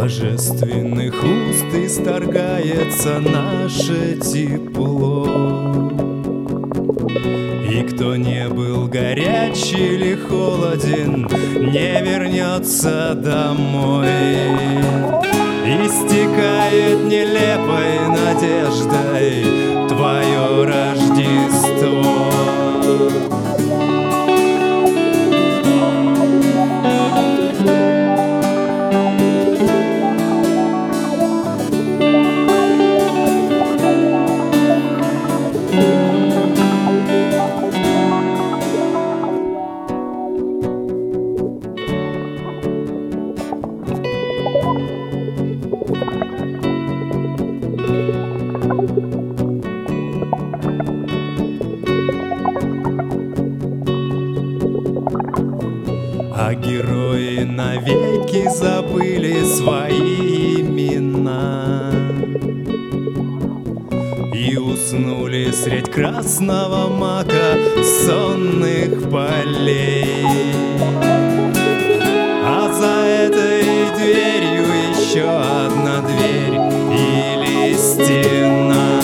божественных уст исторгается наше тепло. И кто не был горяч или холоден, не вернется домой. Истекает нелепой надеждой твое Рождество. А герои навеки забыли свои имена и уснули средь красного мака сонных полей. А за этой дверью еще одна дверь или стена.